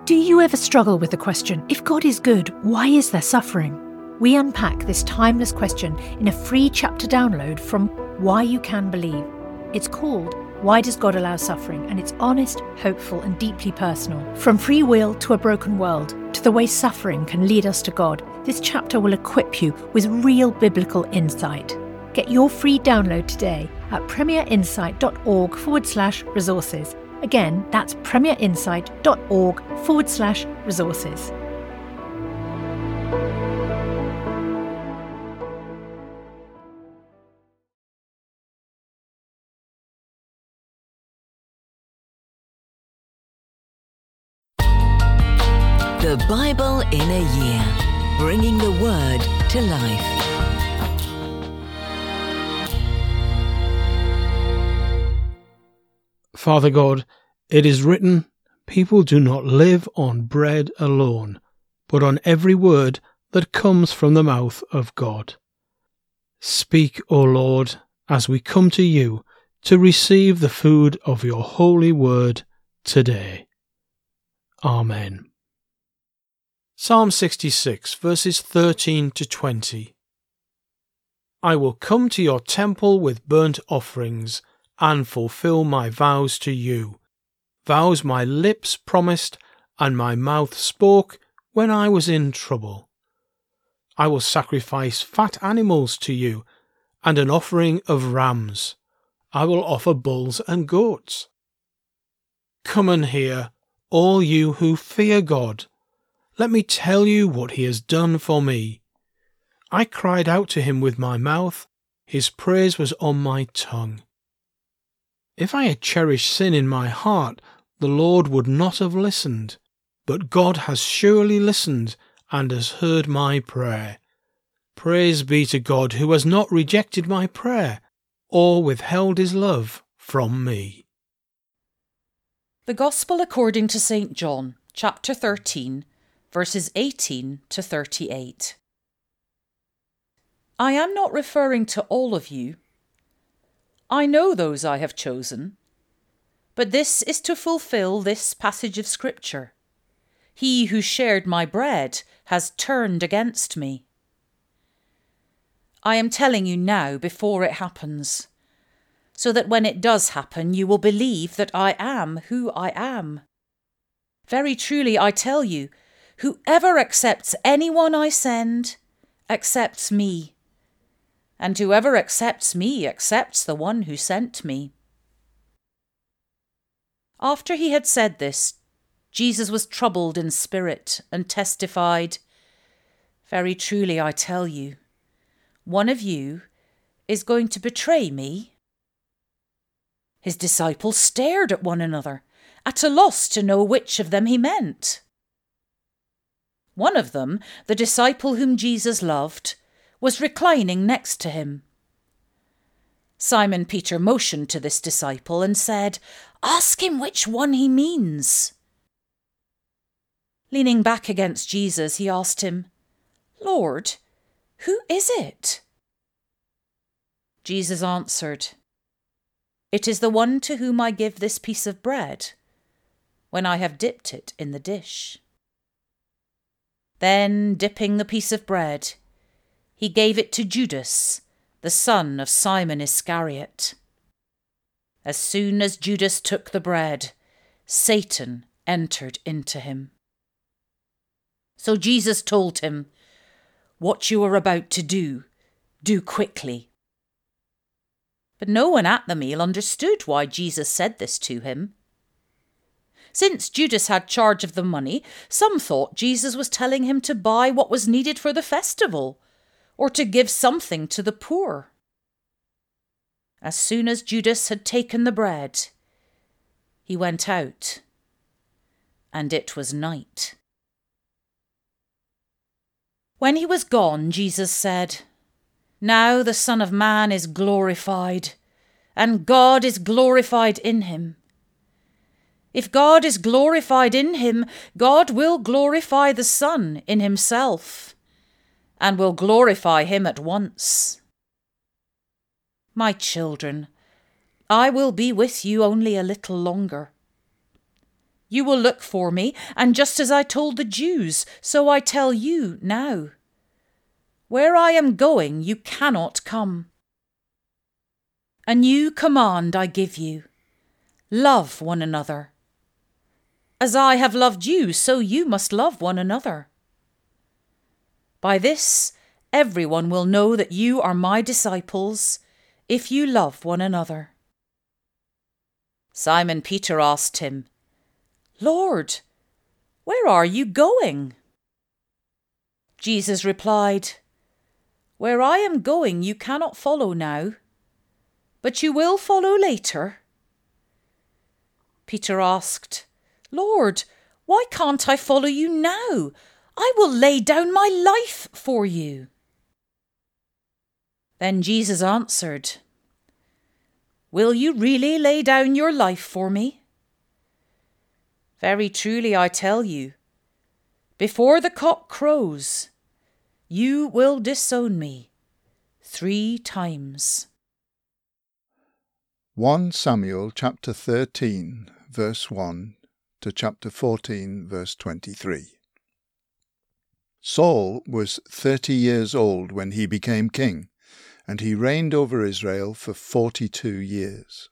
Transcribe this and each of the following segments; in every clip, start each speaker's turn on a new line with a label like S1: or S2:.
S1: Do you ever struggle with the question, if God is good, why is there suffering? We unpack this timeless question in a free chapter download from Why You Can Believe. It's called Why Does God Allow Suffering? And it's honest, hopeful and deeply personal. From free will to a broken world, to the way suffering can lead us to God, this chapter will equip you with real biblical insight. Get your free download today at premierinsight.org/resources. Again, that's premierinsight.org/resources.
S2: The Bible in a Year, bringing the Word to life.
S3: Father God, it is written, people do not live on bread alone, but on every word that comes from the mouth of God. Speak, O Lord, as we come to you to receive the food of your holy word today. Amen. Psalm 66, verses 13 to 20. I will come to your temple with burnt offerings and fulfill my vows to you, vows my lips promised and my mouth spoke when I was in trouble. I will sacrifice fat animals to you and an offering of rams. I will offer bulls and goats. Come and hear, all you who fear God. Let me tell you what he has done for me. I cried out to him with my mouth, his praise was on my tongue. If I had cherished sin in my heart, the Lord would not have listened. But God has surely listened and has heard my prayer. Praise be to God who has not rejected my prayer or withheld his love from me.
S4: The Gospel according to St. John, chapter 13, verses 18 to 38. I am not referring to all of you. I know those I have chosen. But this is to fulfill this passage of Scripture. He who shared my bread has turned against me. I am telling you now before it happens, so that when it does happen you will believe that I am who I am. Very truly I tell you, whoever accepts anyone I send, accepts me. And whoever accepts me accepts the one who sent me. After he had said this, Jesus was troubled in spirit and testified, Very truly I tell you, one of you is going to betray me. His disciples stared at one another, at a loss to know which of them he meant. One of them, the disciple whom Jesus loved, was reclining next to him. Simon Peter motioned to this disciple and said, Ask him which one he means. Leaning back against Jesus, he asked him, Lord, who is it? Jesus answered, It is the one to whom I give this piece of bread, when I have dipped it in the dish. Then, dipping the piece of bread, he gave it to Judas, the son of Simon Iscariot. As soon as Judas took the bread, Satan entered into him. So Jesus told him, What you are about to do quickly. But no one at the meal understood why Jesus said this to him. Since Judas had charge of the money, some thought Jesus was telling him to buy what was needed for the festival, or to give something to the poor. As soon as Judas had taken the bread, he went out, and it was night. When he was gone, Jesus said, Now the Son of Man is glorified, and God is glorified in him. If God is glorified in him, God will glorify the Son in himself, and will glorify him at once. My children, I will be with you only a little longer. You will look for me, and just as I told the Jews, so I tell you now. Where I am going, you cannot come. A new command I give you. Love one another. As I have loved you, so you must love one another. By this, everyone will know that you are my disciples, if you love one another. Simon Peter asked him, Lord, where are you going? Jesus replied, Where I am going you cannot follow now, but you will follow later. Peter asked, Lord, why can't I follow you now? I will lay down my life for you. Then Jesus answered, Will you really lay down your life for me? Very truly I tell you, before the cock crows, you will disown me 3 times.
S5: 1 Samuel chapter 13, verse 1 to chapter 14, verse 23. Saul was 30 years old when he became king, and he reigned over Israel for 42 years.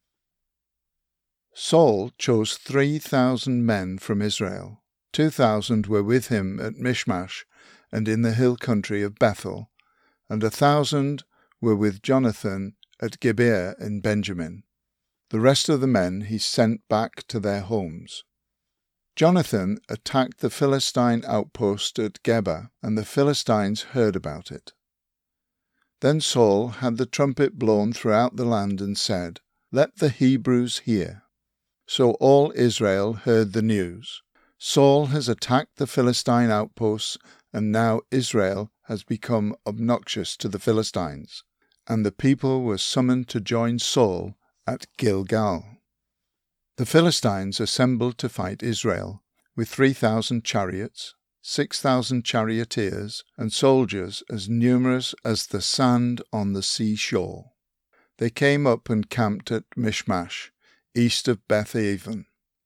S5: Saul chose 3,000 men from Israel. 2,000 were with him at Michmash and in the hill country of Bethel, and 1,000 were with Jonathan at Gibeah in Benjamin. The rest of the men he sent back to their homes. Jonathan attacked the Philistine outpost at Geba, and the Philistines heard about it. Then Saul had the trumpet blown throughout the land and said, Let the Hebrews hear. So all Israel heard the news. Saul has attacked the Philistine outposts, and now Israel has become obnoxious to the Philistines. And the people were summoned to join Saul at Gilgal. The Philistines assembled to fight Israel, with 3,000 chariots, 6,000 charioteers, and soldiers as numerous as the sand on the seashore. They came up and camped at Michmash, east of Beth-aven.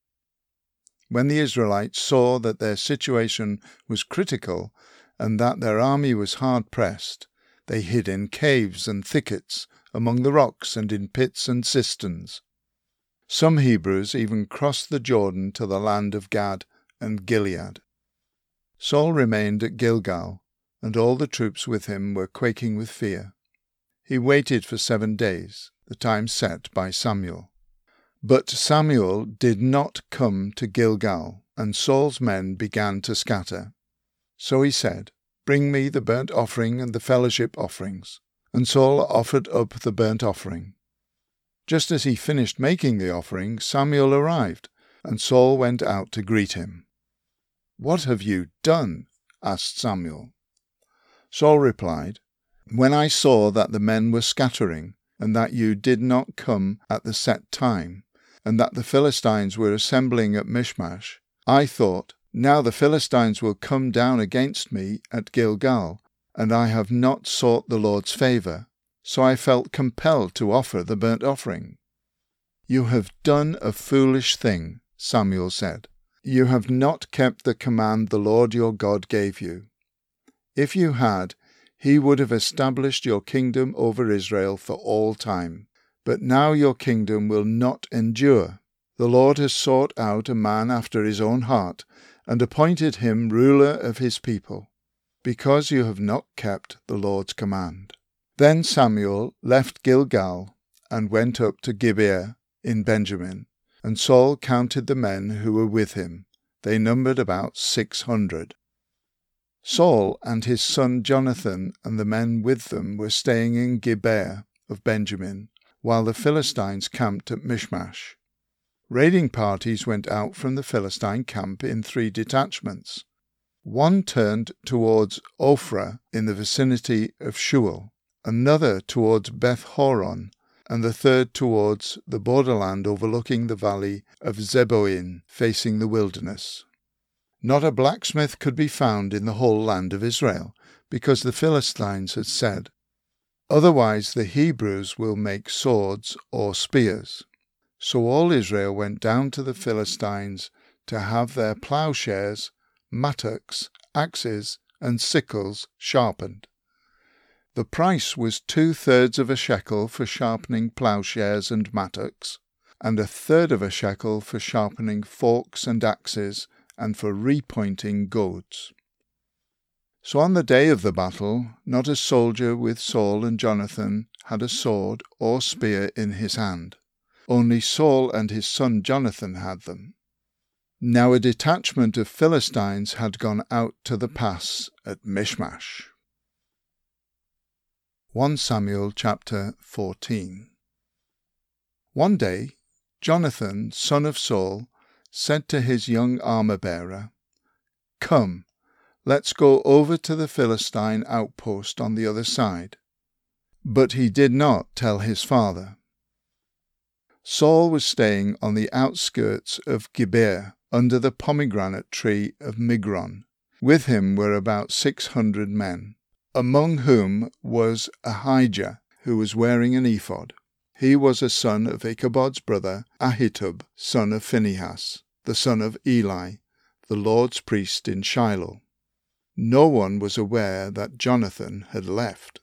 S5: When the Israelites saw that their situation was critical and that their army was hard-pressed, they hid in caves and thickets, among the rocks and in pits and cisterns. Some Hebrews even crossed the Jordan to the land of Gad and Gilead. Saul remained at Gilgal, and all the troops with him were quaking with fear. He waited for 7 days, the time set by Samuel. But Samuel did not come to Gilgal, and Saul's men began to scatter. So he said, Bring me the burnt offering and the fellowship offerings. And Saul offered up the burnt offering. Just as he finished making the offering, Samuel arrived, and Saul went out to greet him. What have you done? Asked Samuel. Saul replied, When I saw that the men were scattering, and that you did not come at the set time, and that the Philistines were assembling at Michmash, I thought, Now the Philistines will come down against me at Gilgal, and I have not sought the Lord's favour, so I felt compelled to offer the burnt offering. You have done a foolish thing, Samuel said. You have not kept the command the Lord your God gave you. If you had, he would have established your kingdom over Israel for all time. But now your kingdom will not endure. The Lord has sought out a man after his own heart, and appointed him ruler of his people, because you have not kept the Lord's command. Then Samuel left Gilgal and went up to Gibeah in Benjamin, and Saul counted the men who were with him. They numbered about 600. Saul and his son Jonathan and the men with them were staying in Gibeah of Benjamin, while the Philistines camped at Michmash. Raiding parties went out from the Philistine camp in 3 detachments. One turned towards Ophrah in the vicinity of Shual, another towards Beth-horon, and the third towards the borderland overlooking the valley of Zeboim, facing the wilderness. Not a blacksmith could be found in the whole land of Israel, because the Philistines had said, Otherwise the Hebrews will make swords or spears. So all Israel went down to the Philistines to have their ploughshares, mattocks, axes, and sickles sharpened. The price was 2/3 of a shekel for sharpening ploughshares and mattocks, and 1/3 of a shekel for sharpening forks and axes, and for repointing goads. So on the day of the battle, not a soldier with Saul and Jonathan had a sword or spear in his hand. Only Saul and his son Jonathan had them. Now a detachment of Philistines had gone out to the pass at Michmash. 1 Samuel chapter 14. One day, Jonathan, son of Saul, said to his young armor-bearer, "Come, let's go over to the Philistine outpost on the other side." But he did not tell his father. Saul was staying on the outskirts of Gibeah under the pomegranate tree of Migron. With him were about 600 men, among whom was Ahijah, who was wearing an ephod. He was a son of Ichabod's brother Ahitub, son of Phinehas, the son of Eli, the Lord's priest in Shiloh. No one was aware that Jonathan had left.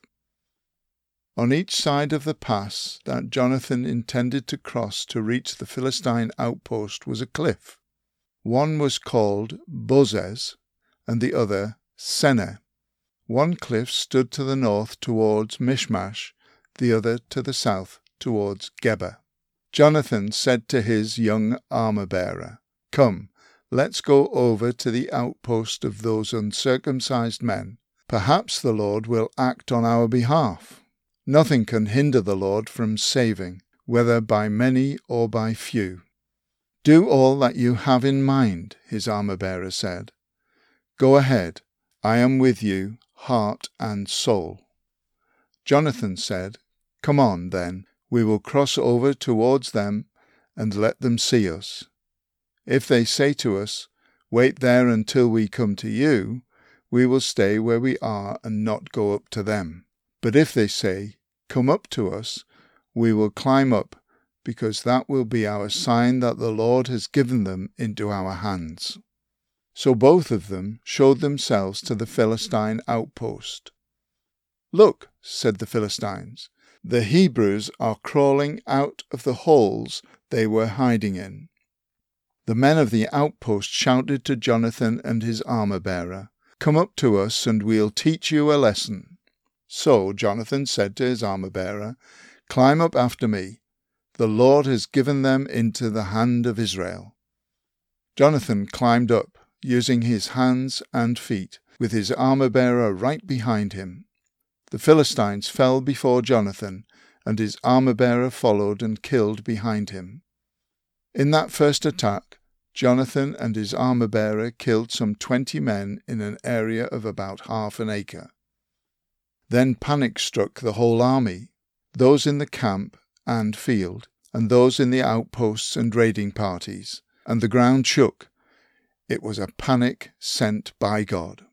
S5: On each side of the pass that Jonathan intended to cross to reach the Philistine outpost was a cliff. One was called Bozez, and the other Seneh. One cliff stood to the north towards Michmash, the other to the south towards Geba. Jonathan said to his young armor-bearer, "Come, let's go over to the outpost of those uncircumcised men. Perhaps the Lord will act on our behalf. Nothing can hinder the Lord from saving, whether by many or by few." "Do all that you have in mind," his armor-bearer said. "Go ahead, I am with you, heart and soul." Jonathan said, "Come on, then, we will cross over towards them and let them see us. If they say to us, 'Wait there until we come to you,' we will stay where we are and not go up to them. But if they say, 'Come up to us,' we will climb up, because that will be our sign that the Lord has given them into our hands." So both of them showed themselves to the Philistine outpost. "Look," said the Philistines, "the Hebrews are crawling out of the holes they were hiding in." The men of the outpost shouted to Jonathan and his armor-bearer, "Come up to us and we'll teach you a lesson." So Jonathan said to his armor-bearer, "Climb up after me. The Lord has given them into the hand of Israel." Jonathan climbed up, using his hands and feet, with his armor-bearer right behind him. The Philistines fell before Jonathan, and his armor-bearer followed and killed behind him. In that first attack, Jonathan and his armor-bearer killed some 20 men in an area of about half an acre. Then panic struck the whole army, those in the camp and field, and those in the outposts and raiding parties, and the ground shook. It was a panic sent by God.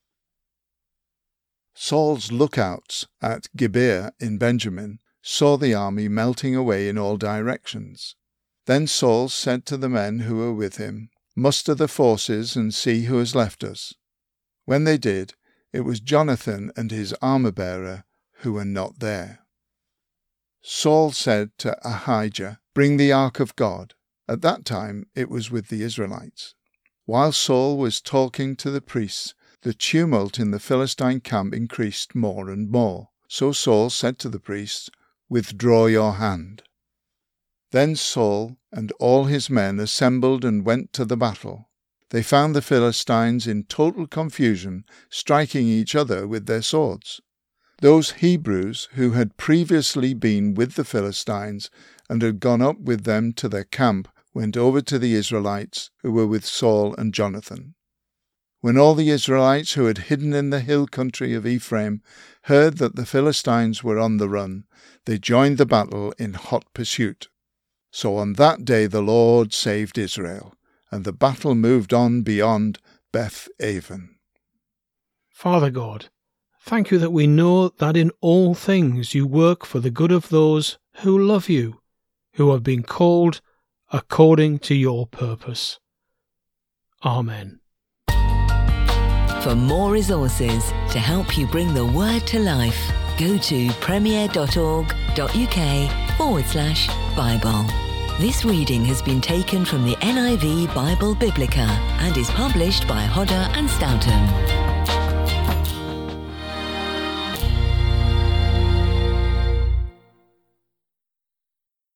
S5: Saul's lookouts at Gibeah in Benjamin saw the army melting away in all directions. Then Saul said to the men who were with him, "Muster the forces and see who has left us." When they did, it was Jonathan and his armor-bearer who were not there. Saul said to Ahijah, "Bring the ark of God." At that time it was with the Israelites. While Saul was talking to the priests, the tumult in the Philistine camp increased more and more. So Saul said to the priests, "Withdraw your hand." Then Saul and all his men assembled and went to the battle. They found the Philistines in total confusion, striking each other with their swords. Those Hebrews who had previously been with the Philistines and had gone up with them to their camp went over to the Israelites who were with Saul and Jonathan. When all the Israelites who had hidden in the hill country of Ephraim heard that the Philistines were on the run, they joined the battle in hot pursuit. So on that day the Lord saved Israel, and the battle moved on beyond Beth-aven.
S3: Father God, thank you that we know that in all things you work for the good of those who love you, who have been called according to your purpose. Amen.
S2: For more resources to help you bring the Word to life, go to premier.org.uk/Bible. This reading has been taken from the NIV Bible Biblica and is published by Hodder and Stoughton.